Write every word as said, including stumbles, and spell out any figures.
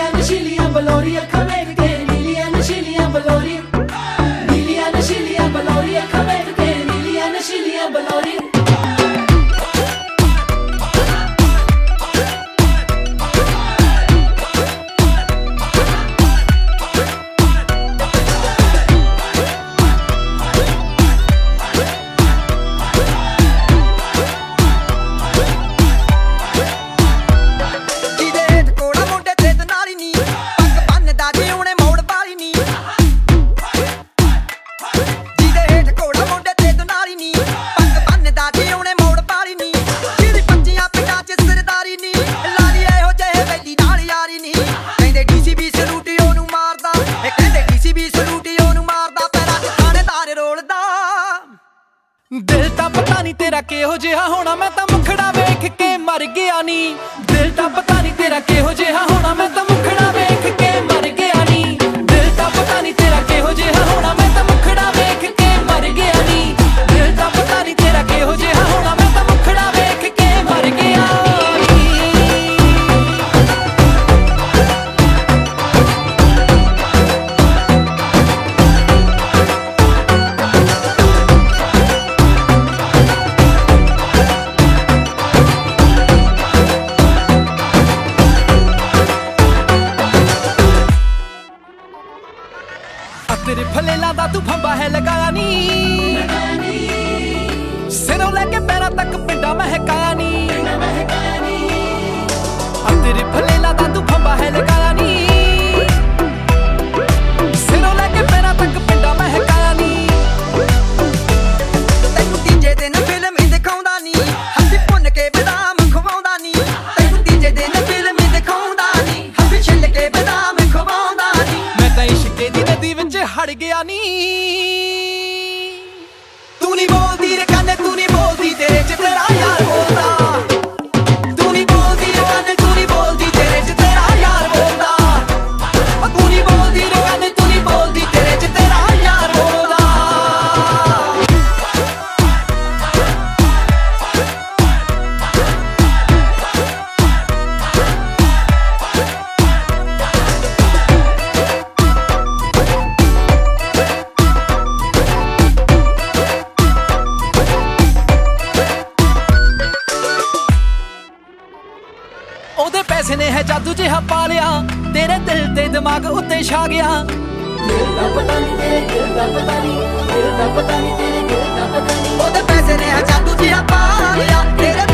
ਨੀਲੀਆਂ ਨਸ਼ੀਲੀਆਂ ਬਲੌਰੀ ਅੱਖਾਂ ਵੇਖ ਕੇ ਨੀਲੀਆਂ ਨਸ਼ੀਲੀਆਂ ਬਲੌਰੀ ਨੀਲੀਆਂ ਨਸ਼ੀਲੀਆਂ ਬਲੌਰੀ ਅੱਖਾਂ ਵੇਖ ਕੇ ਨੀਲੀਆਂ ਨਸ਼ੀਲੀਆਂ ਬਲੌਰੀ दिल तां पता नहीं तेरा किहो जिहा होना मैं तां मुखड़ा वेख के मर गया नी दिल तां पता नहीं तेरा किहो जिहा होना मैं तां मुखड़ा वेख के मर गया नी दिल तां पता नहीं तेरा किहो जिहा होना मैं तां मुखड़ा वेख के मर गया नी दिल तां पता नहीं तेरा किहो जिहा होना मैं तां मुखड़ा वेख के मर गया तेरे फलेला दा तू फंबा है लगाया नी सिरों लेके पैरों तक पिंडा महकाया नी तेरे फलेला दा तू फंबा है लगाया नी सिरों लेके पैरों तक पिंडा महकाया नी तैनू तीजे दिन फिल्म दिखाउंदा नी हंसी भुन के बदाम खवाउंदा नी तैनू तीजे दिन फिल्म दिखाउंदा नी हंसी छिल के बदाम खवाउंदा नी मैं तां इश्के दी नदी विच हड़ गया नी तू नहीं बोलती रे कन्ने तू नहीं बोलती तेरे च तेरा यार बोलदा तू नहीं बोलती रे कन्ने तू नहीं बोलती तेरे च तेरा यार बोलदा तू नहीं बोलती रे कन्ने तू नहीं बोलती तेरे च तेरा यार बोलदा ओदे पैसे ने है जादू जिहा पा लिया तेरे दिल ते दिमाग उत्ते छा गया दिल दा पता नहीं तेरे दिल दा पता नहीं दिल दा पता नहीं तेरे दिल दा पता नहीं ओदे पैसे ने है जादू जिहा पा लिया तेरे